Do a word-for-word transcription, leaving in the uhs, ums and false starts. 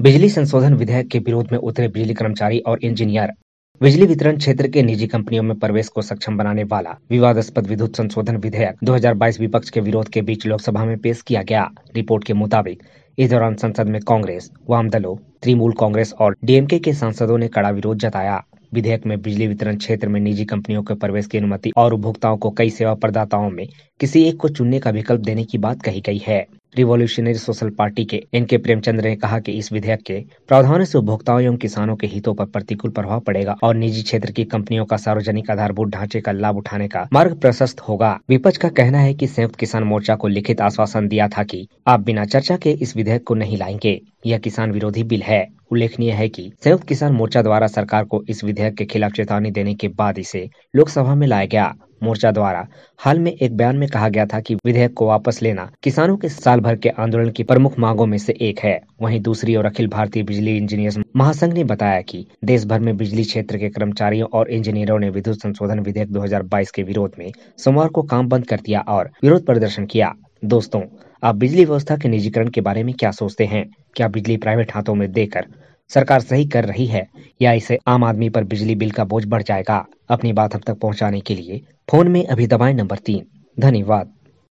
बिजली संशोधन विधेयक के विरोध में उतरे बिजली कर्मचारी और इंजीनियर। बिजली वितरण क्षेत्र के निजी कंपनियों में प्रवेश को सक्षम बनाने वाला विवादास्पद विद्युत संशोधन विधेयक दो हज़ार बाईस विपक्ष के विरोध के बीच लोकसभा में पेश किया गया। रिपोर्ट के मुताबिक इस दौरान संसद में कांग्रेस, वाम दलों, तृणमूल कांग्रेस और डीएमके के सांसदों ने कड़ा विरोध जताया। विधेयक में बिजली वितरण क्षेत्र में निजी कंपनियों के प्रवेश की अनुमति और उपभोक्ताओं को कई सेवा प्रदाताओं में किसी एक को चुनने का विकल्प देने की बात कही गई है। रिवॉल्यूशनरी सोशल पार्टी के एन के प्रेमचंद्र ने कहा कि इस विधेयक के प्रावधानों से उपभोक्ताओं एवं किसानों के हितों पर प्रतिकूल प्रभाव पड़ेगा और निजी क्षेत्र की कंपनियों का सार्वजनिक आधारभूत ढांचे का लाभ उठाने का मार्ग प्रशस्त होगा। विपक्ष का कहना है कि संयुक्त किसान मोर्चा को लिखित आश्वासन दिया था कि आप बिना चर्चा के इस विधेयक को नहीं लाएंगे। यह किसान विरोधी बिल है। उल्लेखनीय है कि संयुक्त किसान मोर्चा द्वारा सरकार को इस विधेयक के खिलाफ चेतावनी देने के बाद इसे लोकसभा में लाया गया। मोर्चा द्वारा हाल में एक बयान में कहा गया था कि विधेयक को वापस लेना किसानों के साल भर के आंदोलन की प्रमुख मांगों में से एक है। वहीं दूसरी ओर अखिल भारतीय बिजली इंजीनियर्स महासंघ ने बताया कि देश भर में बिजली क्षेत्र के कर्मचारियों और इंजीनियरों ने विद्युत संशोधन विधेयक दो हज़ार बाईस के विरोध में सोमवार को काम बंद कर दिया और विरोध प्रदर्शन किया। दोस्तों, आप बिजली व्यवस्था के निजीकरण के बारे में क्या सोचते हैं? क्या बिजली प्राइवेट हाथों में देकर सरकार सही कर रही है या इसे आम आदमी पर बिजली बिल का बोझ बढ़ जाएगा? अपनी बात हम तक पहुंचाने के लिए फोन में अभी दबाएं नंबर तीन। धन्यवाद।